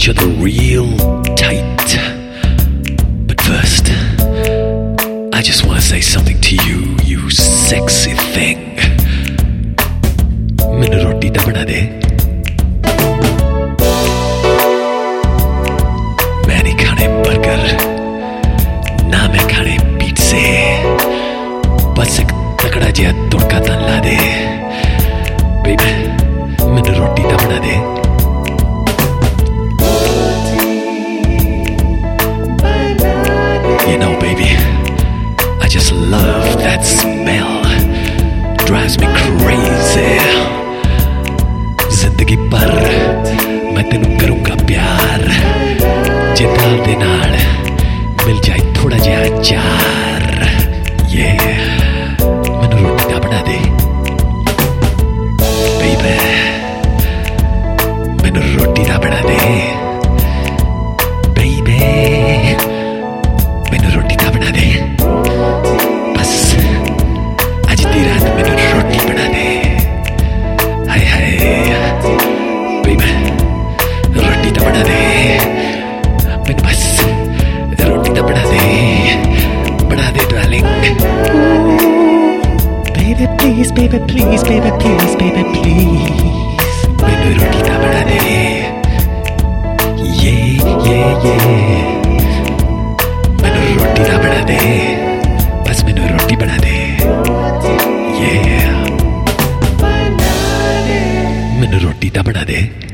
each other real tight. But first, I just want to say something to you, you sexy thing. मैनू रोटी दा बना दे. मैं नहीं खाने बर्गर, ना मैं खाने पिज़्ज़े. बस एक तगड़ा जिहा तुड़का तन ला दे. बेबी मैनू रोटी दा बना दे. You know, baby, I just love that smell. Drives me crazy. जिंदगी भर मैं तेनू करूंगा प्यार. जे दाल दे नाल मिल जाए थोड़ा जिहा अचार. मैनू रोटी दा बना दे. Baby, मैनू रोटी दा बना दे. Baby, मैनू रोटी दा बना दे. बस आज दी रात मैनू रोटी बना दे. हाय हाय बेबी, रोटी दा बना दे. मैनू बस रोटी दा बना दे darling. Baby please, baby please, baby please, baby please. मैनू रोटी दा बना दे. मैनू रोटी दा बना दे. बस मैनू रोटी बना दे. मैनू रोटी दा बना दे.